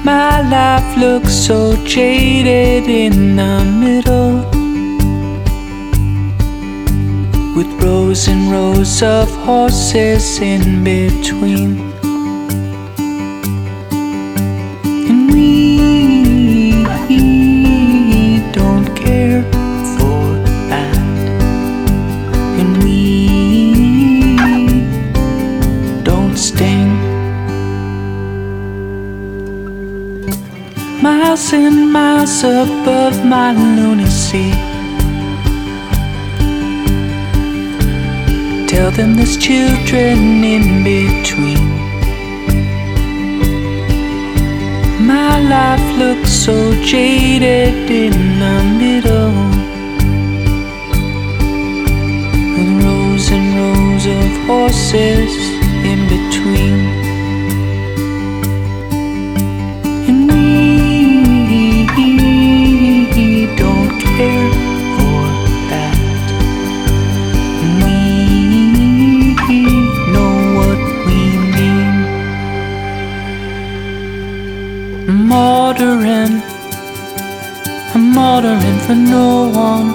My life looks so jaded in the middle, with rows and rows of horses in between. And we don't care for that, and we don't sting. Miles and miles above my lunacy, tell them there's children in between. My life looks so jaded in the middle, with rows and rows of horses in between. And we don't care for that. We know what we mean. I'm ordering for no one.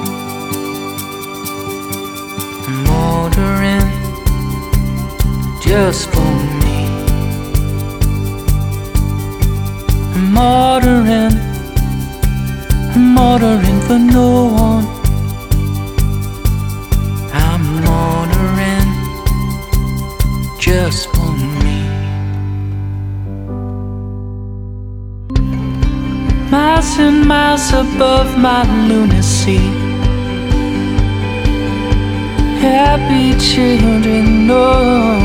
I'm ordering just for me. I'm ordering for no one. I'm ordering just for me. Miles and miles above my lunacy, happy children, oh.